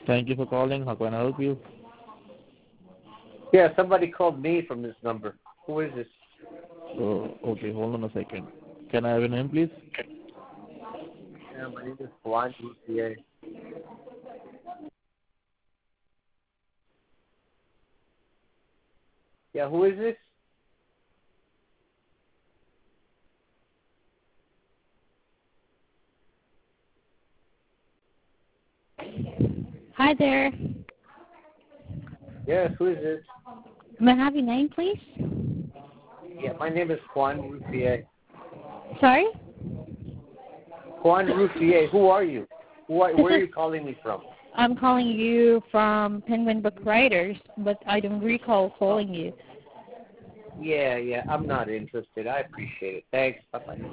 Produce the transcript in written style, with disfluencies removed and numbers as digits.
Thank you for calling. How can I help you? Yeah, somebody called me from this number. Who is this? Oh, okay, hold on a second. Can I have your name, please? Yeah, my name is Juan Lucier. Yeah, who is this? Hi there. Yes, who is this? May I have your name, please? Yeah, my name is Juan Lucier. Sorry? Juan Lucier, who are you? Where are you calling me from? I'm calling you from Penguin Book Writers, but I don't recall calling you. Yeah, I'm not interested. I appreciate it. Thanks. Bye-bye.